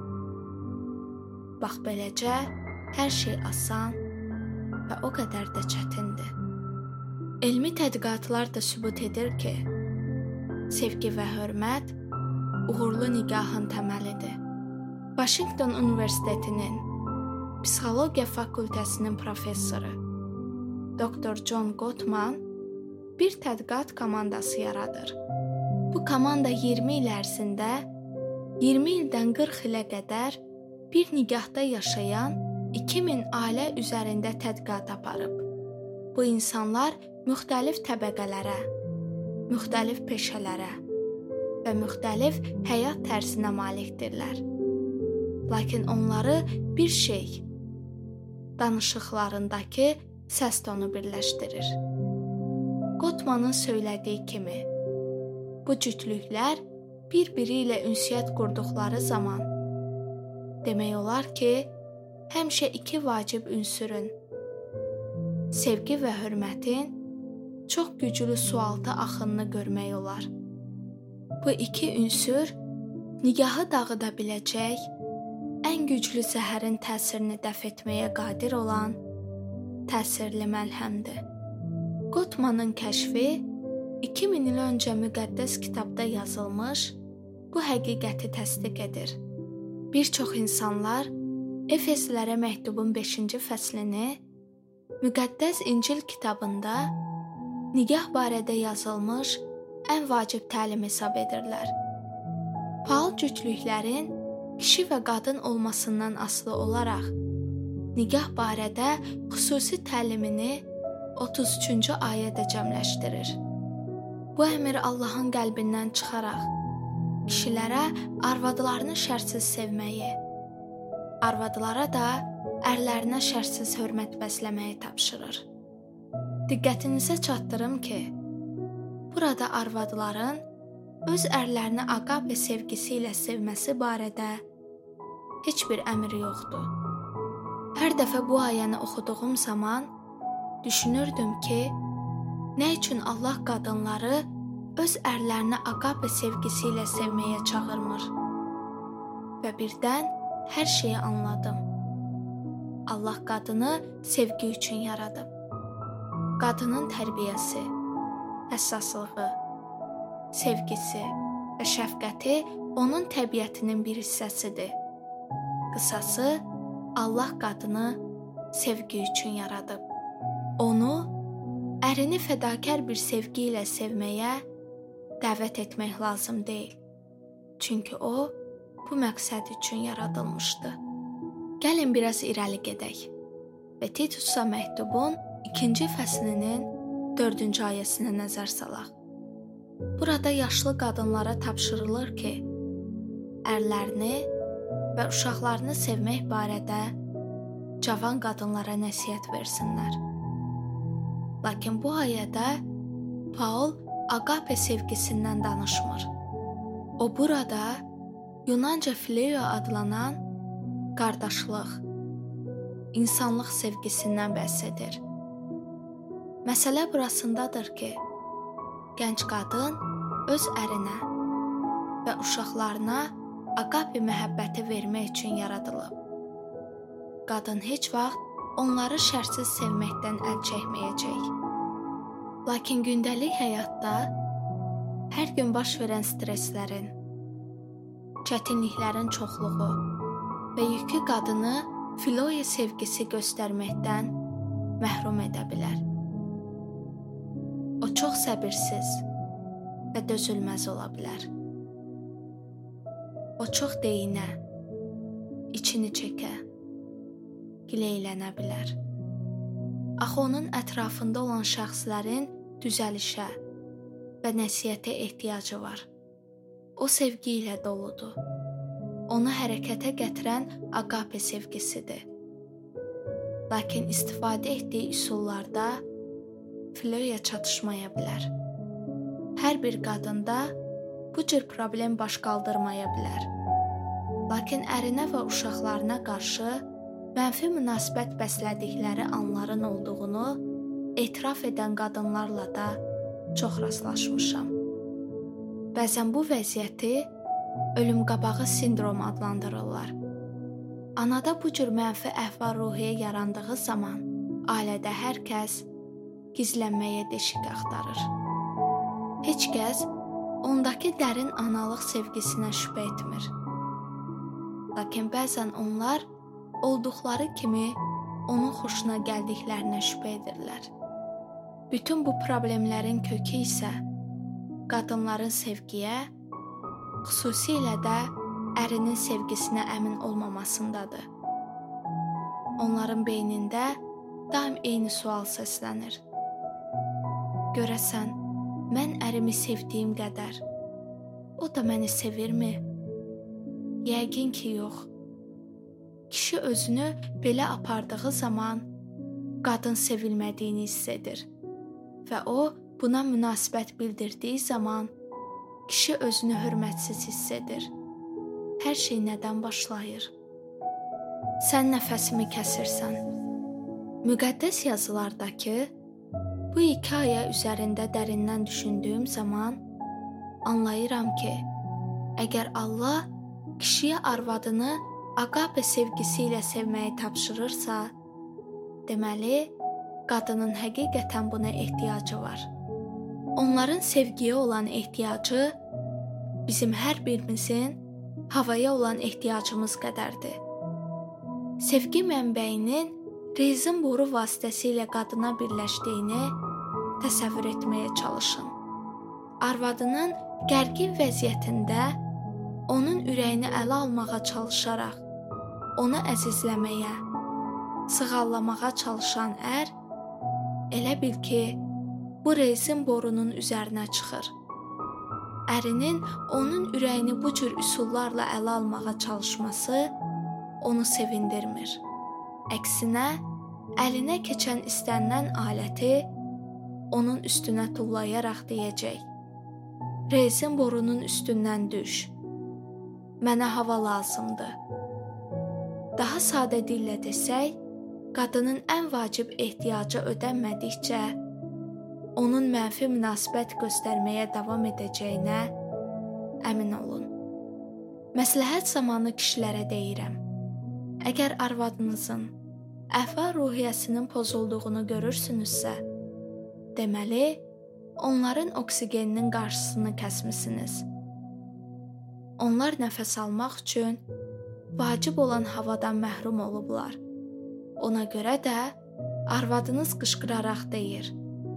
Bax beləcə, hər şey asan və o qədər də çətindir. Elmi tədqiqatlar da sübut edir ki, sevgi və hörmət uğurlu nikahın təməlidir. Washington Universitetinin Psixologiya fakültəsinin professoru doktor John Gottman bir tədqiqat komandası yaradır. Bu komanda iyirmi il ərzində iyirmi ildən qırx ilə qədər bir nikahda yaşayan iki min ailə üzərində tədqiqat aparıb. Bu insanlar müxtəlif təbəqələrə, müxtəlif peşələrə və müxtəlif həyat tərzinə malikdirlər. Lakin onları bir şey, danışıqlarındakı səs tonu birləşdirir. Gottmanın söylədiyi kimi, bu cütlüklər bir-biri ilə ünsiyyət qurduqları zaman demək olar ki, həmişə iki vacib ünsürün, sevgi və hörmətin çox güclü sualtı axınını görmək olar. Bu iki ünsür nigahı dağıda biləcək, ən güclü zəhərin təsirini dəf etməyə qadir olan təsirli məlhəmdir. Gottmanın kəşfi iki min il öncə müqəddəs kitabda yazılmış bu həqiqəti təsdiq edir. Bir çox insanlar Efeslilərə məktubun beşinci fəslini müqəddəs İncil kitabında nigah barədə yazılmış ən vacib təlim hesab edirlər. Faal cütlüklərin kişi və qadın olmasından asılı olaraq nigah barədə xüsusi təlimini otuz üçüncü ayədə cəmləşdirir. Bu əmr Allahın qəlbindən çıxaraq kişilərə arvadlarını şərtsiz sevməyi, arvadlara da ərlərinə şərtsiz hörmət bəsləməyi tapşırır. Diqqətinizə çatdırım ki, burada arvadların öz ərlərini aqabə sevgisi ilə sevməsi barədə heç bir əmr yoxdur. Hər dəfə bu ayəni oxuduğum zaman düşünürdüm ki, nə üçün Allah qadınları öz ərlərini aqabə sevgisi ilə sevməyə çağırmır? Və birdən hər şeyi anladım. Allah qadını sevgi üçün yaradıb. Qadının tərbiyəsi, həssaslığı, sevgisi və şəfqəti onun təbiətinin bir hissəsidir. Qısası, Allah qadını sevgi üçün yaradıb. Onu, ərini fədakar bir sevgi ilə sevməyə dəvət etmək lazım deyil. Çünki o, bu məqsəd üçün yaradılmışdı. Gəlin biraz irəli gedək və Titusa məktubun ikinci fəslinin dördüncü ayəsinə nəzər salaq. Burada yaşlı qadınlara tapşırılır ki, ərlərini və uşaqlarını sevmək barədə cavan qadınlara nəsihət versinlər. Lakin bu ayədə Paul aqapə sevgisindən danışmır. O burada Yunanca fileo adlanan qardaşlıq, insanlıq sevgisindən bəhs edir. Məsələ burasındadır ki, gənc qadın öz ərinə və uşaqlarına aqapə məhəbbəti vermək üçün yaradılıb. Qadın heç vaxt onları şərtsiz sevməkdən əl çəkməyəcək. Lakin gündəlik həyatda hər gün baş verən stresslərin, çətinliklərin çoxluğu və yükü qadını filoya sevgisi göstərməkdən məhrum edə bilər. O çox səbirsiz və dözülməz ola bilər. O çox deyinə, içini çəkə, gileylənə bilər. Axı onun ətrafında olan şəxslərin düzəlişə və nəsihətə ehtiyacı var. O sevgi ilə doludur. Onu hərəkətə gətirən aqapə sevgisidir. Lakin istifadə etdiyi üsullarda filoya çatışmaya bilər. Hər bir qadında bu cür problem baş qaldırmaya bilər. Lakin ərinə və uşaqlarına qarşı mənfi münasibət bəslədikləri anların olduğunu etiraf edən qadınlarla da çox rastlaşmışam. Bəzən bu vəziyyəti ölüm qabağı sindromu adlandırırlar. Anada bu cür mənfi əhval-ruhiyyə yarandığı zaman ailədə hər kəs gizlənməyə deşik axtarır. Heç kəs ondakı dərin analıq sevgisinə şübhə etmir. Lakin bəzən onlar olduqları kimi onun xoşuna gəldiklərinə şübhə edirlər. Bütün bu problemlərin kökü isə qadınların sevgiyə, xüsusilə də ərinin sevgisinə əmin olmamasındadır. Onların beynində daim eyni sual səslənir. Görəsən, mən ərimi sevdiyim qədər, o da məni sevirmi? Yəqin ki, yox. Kişi özünü belə apardığı zaman qadın sevilmədiyini hiss edir və o, buna münasibət bildirdiyi zaman kişi özünü hörmətsiz hiss edir. Hər şey nədən başlayır? Sən nəfəsimi kəsirsən. Müqəddəs yazılardakı bu hekayə üzərində dərindən düşündüyüm zaman anlayıram ki, əgər Allah kişiyə arvadını aqape sevgisi ilə sevməyi tapşırırsa, deməli, qadının həqiqətən buna ehtiyacı var. Onların sevgiyə olan ehtiyacı bizim hər birimizin havaya olan ehtiyacımız qədərdir. Sevgi mənbəyinin rezin boru vasitəsilə qadına birləşdiyini təsəvvür etməyə çalışın. Arvadının gərgin vəziyyətində onun ürəyini ələ almağa çalışaraq, onu əzizləməyə, sığallamağa çalışan ər, elə bil ki, bu rezin borunun üzərinə çıxır. Ərinin onun ürəyini bu cür üsullarla ələ almağa çalışması onu sevindirmir. Əksinə, əlinə keçən istənilən aləti onun üstünə tullayaraq deyəcək: rezin borunun üstündən düş. Mənə hava lazımdır. Daha sadə dillə desək, qadının ən vacib ehtiyacı ödənmədikcə, onun mənfi münasibət göstərməyə davam edəcəyinə əmin olun. Məsləhət zamanı kişilərə deyirəm: əgər arvadınızın əhval-ruhiyyəsinin pozulduğunu görürsünüzsə, deməli, onların oksigeninin qarşısını kəsmisiniz. Onlar nəfəs almaq üçün vacib olan havadan məhrum olublar. Ona görə də arvadınız qışqıraraq deyir: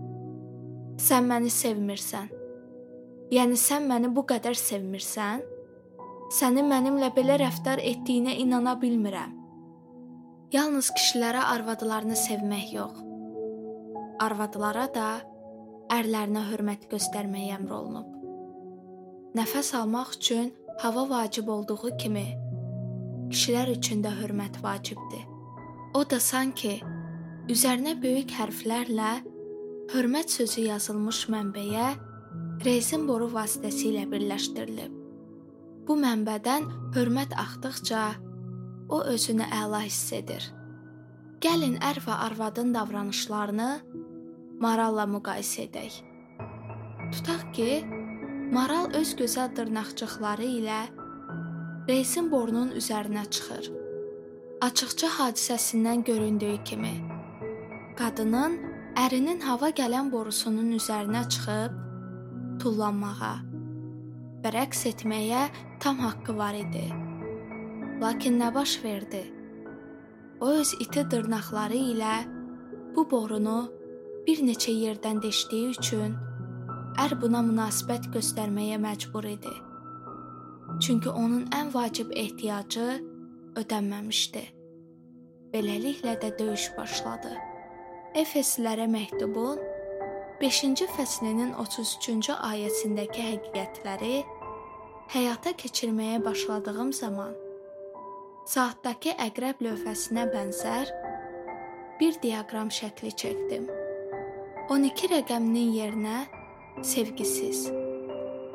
sən məni sevmirsən. Yəni sən məni bu qədər sevmirsən? Sənin mənimlə belə rəftar etdiyinə inana bilmirəm. Yalnız kişilərə arvadlarını sevmək yox, arvadlara da ərlərinə hörmət göstərmək əmr olunub. Nəfəs almaq üçün hava vacib olduğu kimi, kişilər üçün də hörmət vacibdir. O da sanki üzərinə böyük hərflərlə hörmət sözü yazılmış mənbəyə rezin boru vasitəsilə birləşdirilib. Bu mənbədən hörmət axdıqca o özünü əla hiss edir. Gəlin ər və arvadın davranışlarını maralla müqayisə edək. Tutaq ki, maral öz gözəl dırnaqcıqları ilə rezin borunun üzərinə çıxır. Açıqca hadisəsindən göründüyü kimi, qadının ərinin hava gələn borusunun üzərinə çıxıb tullanmağa və rəqs etməyə tam haqqı var idi. Lakin nə baş verdi? O öz iti dırnaqları ilə bu borunu bir neçə yerdən deşdiyi üçün ər buna münasibət göstərməyə məcbur idi. Çünki onun ən vacib ehtiyacı ödənməmişdi. Beləliklə də döyüş başladı. Efeslilərə məktubun beşinci fəslinin otuz üçüncü ayəsindəki həqiqətləri həyata keçirməyə başladığım zaman saatdakı əqrəb lövhəsinə bənzər bir diaqram şəkli çəkdim. on iki rəqəminin yerinə sevgisiz,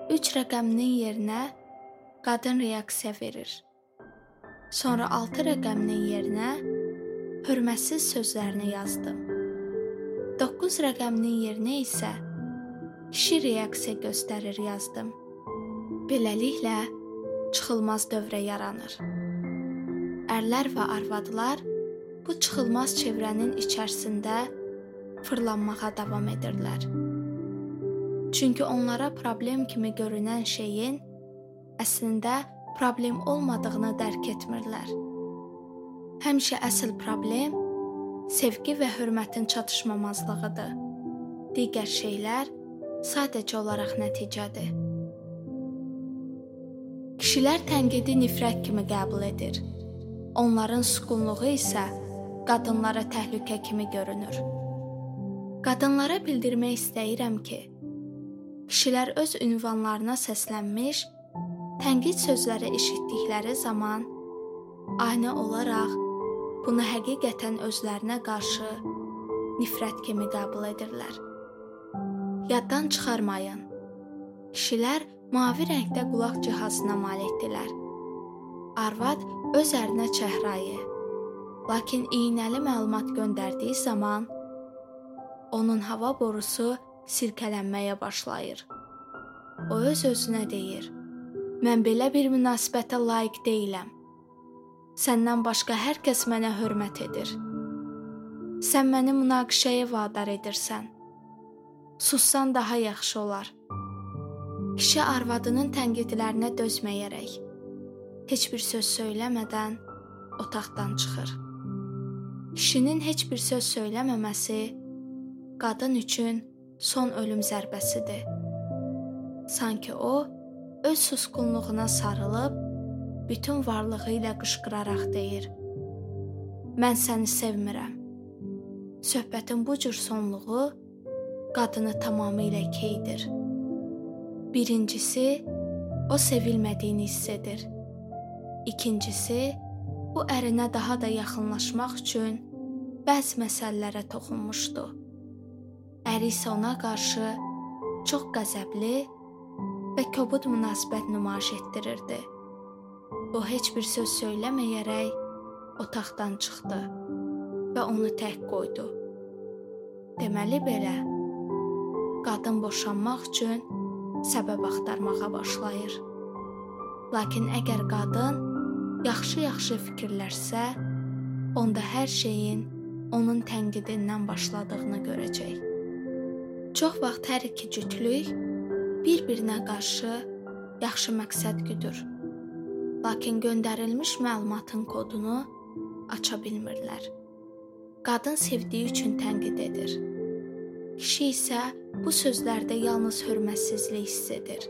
üç rəqəminin yerinə qadın reaksiya verir. Sonra altı rəqəminin yerinə hörmətsiz sözlərini yazdım. doqquz rəqəminin yerinə isə kişi reaksiya göstərir yazdım. Beləliklə çıxılmaz dövrə yaranır. Ərlər və arvadlar bu çıxılmaz çevrənin içərisində fırlanmağa davam edirlər. Çünki onlara problem kimi görünən şeyin əslində problem olmadığını dərk etmirlər. Həmişə əsl problem sevgi və hörmətin çatışmamazlığıdır. Digər şeylər sadəcə olaraq nəticədir. Kişilər tənqidi nifrət kimi qəbul edir. Onların susqunluğu isə qadınlara təhlükə kimi görünür. Qadınlara bildirmək istəyirəm ki, kişilər öz ünvanlarına səslənmiş, tənqid sözləri eşitdikləri zaman ani olaraq bunu həqiqətən özlərinə qarşı nifrət kimi qəbul edirlər. Yaddan çıxarmayın. Kişilər mavi rəngdə qulaq cihazına malikdirlər. Arvad öz ərinə çəhrayı, lakin iynəli məlumat göndərdiyi zaman onun hava borusu sirkələnməyə başlayır. O öz-özünə deyir: "Mən belə bir münasibətə layiq deyiləm. Səndən başqa hər kəs mənə hörmət edir. Sən məni münaqişəyə vadar edirsən. Sussan daha yaxşı olar." Kişi arvadının tənqidlərinə dözməyərək, heç bir söz söyləmədən otaqdan çıxır. Kişinin heç bir söz söyləməməsi qadın üçün son ölüm zərbəsidir. Sanki o, öz susqunluğuna sarılıb, bütün varlığı ilə qışqıraraq deyir: "Mən səni sevmirəm." Söhbətin bu cür sonluğu qadını tamamilə keydir. Birincisi, o sevilmədiyini hiss edir. İkincisi, bu ərinə daha da yaxınlaşmaq üçün bəzi məsələlərə toxunmuşdu. Əri isə ona qarşı çox qəzəbli və kobud münasibət nümayiş etdirirdi. O heç bir söz söyləməyərək otaqdan çıxdı və onu tək qoydu. Deməli belə, qadın boşanmaq üçün səbəb axtarmağa başlayır. Lakin əgər qadın yaxşı-yaxşı fikirlərsə, onda hər şeyin onun tənqidindən başladığını görəcək. Çox vaxt hər iki cütlük bir-birinə qarşı yaxşı məqsəd güdür. Lakin göndərilmiş məlumatın kodunu aça bilmirlər. Qadın sevdiyi üçün tənqid edir. Kişi isə bu sözlərdə yalnız hörmətsizlik hiss edir.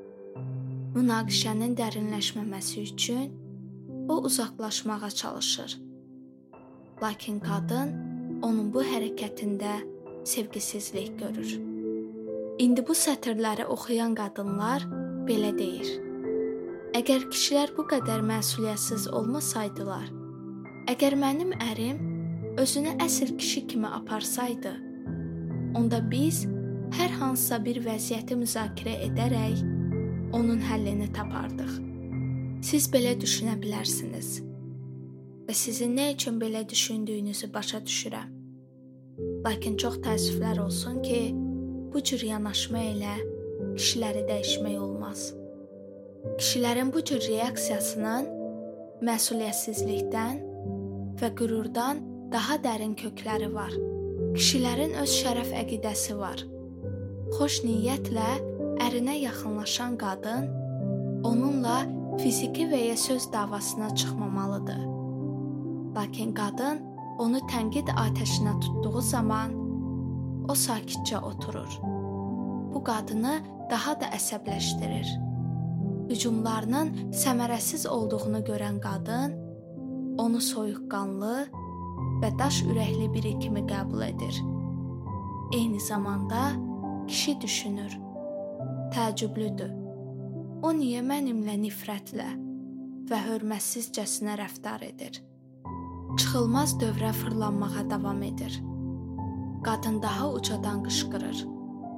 Münaqişənin dərinləşməməsi üçün o uzaqlaşmağa çalışır. Lakin qadın onun bu hərəkətində sevgisizlik görür. İndi bu sətirləri oxuyan qadınlar belə deyir: "Əgər kişilər bu qədər məsuliyyətsiz olmasaydılar, əgər mənim ərim özünü əsl kişi kimi aparsaydı, onda biz hər hansısa bir vəziyyəti müzakirə edərək onun həllini tapardıq. Siz belə düşünə bilərsiniz və sizin nə üçün belə düşündüyünüzü başa düşürəm. Lakin çox təəssüflər olsun ki, bu cür yanaşma ilə kişiləri dəyişmək olmaz." Kişilərin bu cür reaksiyasının məsuliyyətsizlikdən və qürurdan daha dərin kökləri var. Kişilərin öz şərəf əqidəsi var. Xoş niyyətlə ərinə yaxınlaşan qadın onunla fiziki və ya söz davasına çıxmamalıdır. Lakin qadın onu tənqid atəşinə tutduğu zaman o sakitcə oturur. Bu qadını daha da əsəbləşdirir. Hücumlarının səmərəsiz olduğunu görən qadın onu soyuqqanlı və daş ürəkli biri kimi qəbul edir. Eyni zamanda kişi düşünür: təəccüblüdür. O niyə mənimlə nifrətlə və hörmətsizcəsinə rəftar edir? Çıxılmaz dövrə fırlanmağa davam edir. Qadın daha ucadan qışqırır: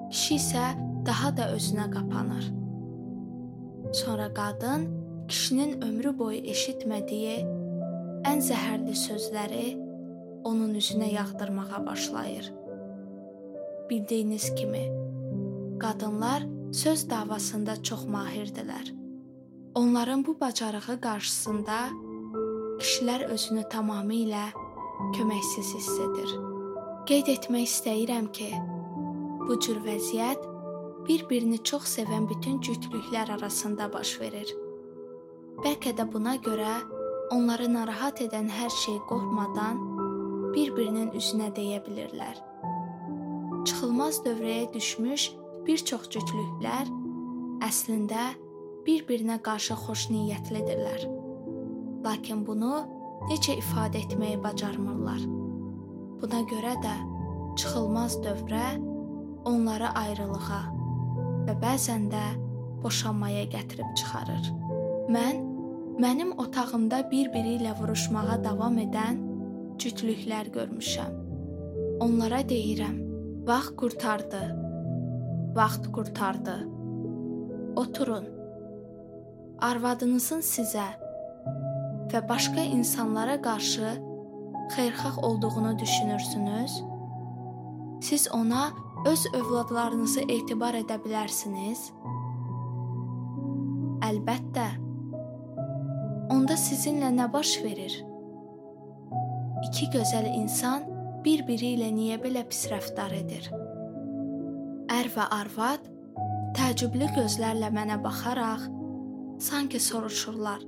kişi isə daha da özünə qapanır. Sonra qadın kişinin ömrü boyu eşitmədiyi ən zəhərli sözləri onun üzünə yağdırmağa başlayır. Bildiyiniz kimi, qadınlar söz davasında çox mahirdirlər. Onların bu bacarığı qarşısında kişilər özünü tamamilə köməksiz hiss edir. Qeyd etmək istəyirəm ki, bu cür vəziyyət bir-birini çox sevən bütün cütlüklər arasında baş verir. Bəlkə də buna görə onları narahat edən hər şey qorxmadan bir-birinin üzünə deyə bilirlər. Çıxılmaz dövrəyə düşmüş bir çox cütlüklər əslində bir-birinə qarşı xoş niyyətlidirlər. Lakin bunu necə ifadə etməyi bacarmırlar. Buna görə də çıxılmaz dövrə onları ayrılığa və bəzən də boşanmaya gətirib çıxarır. Mən, mənim otağımda bir-biri ilə vuruşmağa davam edən cütlüklər görmüşəm. Onlara deyirəm, vaxt qurtardı, vaxt qurtardı. Oturun, arvadınızın sizə və başqa insanlara qarşı xeyirxah olduğunu düşünürsünüz? Siz ona öz övladlarınızı etibar edə bilərsiniz? Əlbəttə. Onda sizinlə nə baş verir? İki gözəl insan bir-biri ilə niyə belə pis rəftar edir? Ər və arvad təəccüblü gözlərlə mənə baxaraq sanki soruşurlar.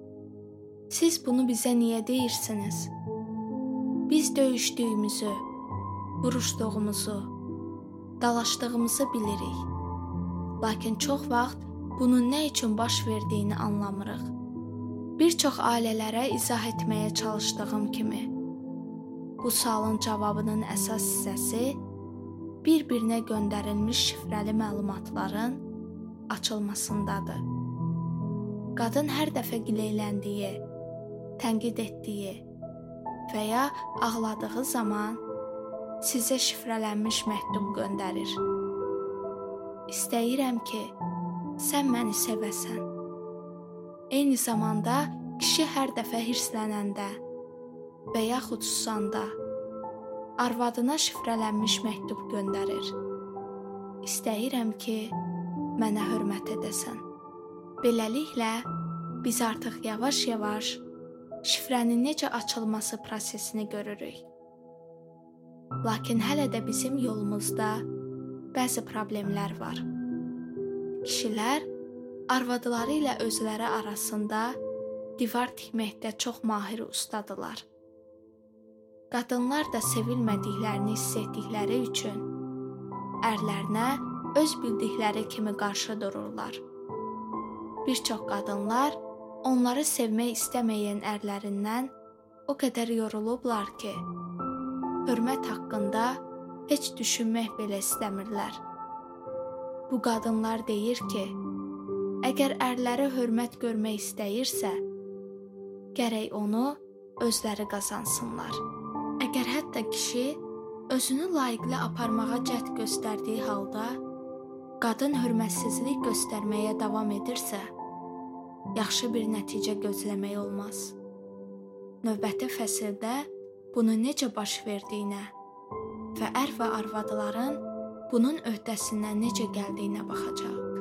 Siz bunu bizə niyə deyirsiniz? Biz döyüşdüyümüzü, vuruşduğumuzu, dalaşdığımızı bilirik. Lakin çox vaxt bunun nə üçün baş verdiyini anlamırıq. Bir çox ailələrə izah etməyə çalışdığım kimi, bu sualın cavabının əsas hissəsi bir-birinə göndərilmiş şifrəli məlumatların açılmasındadır. Qadın hər dəfə gileyləndiyi, tənqid etdiyi və ya ağladığı zaman sizə şifrələnmiş məktub göndərir. İstəyirəm ki, sən məni sevəsən. Eyni zamanda kişi hər dəfə hirslənəndə və yaxud susanda arvadına şifrələnmiş məktub göndərir. İstəyirəm ki, mənə hörmət edəsən. Beləliklə, biz artıq yavaş-yavaş şifrənin necə açılması prosesini görürük. Lakin hələ də bizim yolumuzda bəzi problemlər var. Kişilər arvadları ilə özləri arasında divar tikməkdə çox mahir ustadılar. Qadınlar da sevilmədiklərini hiss etdikləri üçün ərlərinə öz bildikləri kimi qarşı dururlar. Bir çox qadınlar onları sevmək istəməyən ərlərindən o qədər yorulublar ki, hörmət haqqında heç düşünmək belə istəmirlər. Bu qadınlar deyir ki, əgər ərləri hörmət görmək istəyirsə, gərək onu özləri qazansınlar. Əgər hətta kişi özünü layiqli aparmağa cəhd göstərdiyi halda, qadın hörmətsizlik göstərməyə davam edirsə, yaxşı bir nəticə gözləmək olmaz. Növbəti fəsildə bunun necə baş verdiyinə və ər və arvadların bunun öhdəsindən necə gəldiyinə baxacaq.